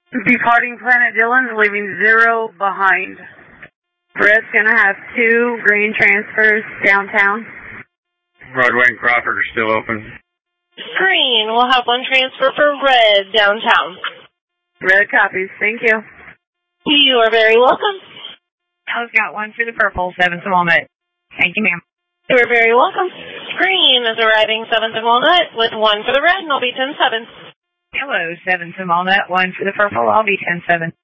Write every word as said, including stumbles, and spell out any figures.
Departing Planet Dillon's leaving zero behind. Red's gonna have two green transfers downtown. Broadway and Crawford are still open. Green will have one transfer for Red downtown. Red copies, thank you. You are very welcome. I've got one for the purple, seventh and Walnut. Thank you, ma'am. You are very welcome. Green is arriving seventh and Walnut with one for the red, and I'll be ten seven. Hello, seventh and Walnut, one for the purple, I'll be ten seven.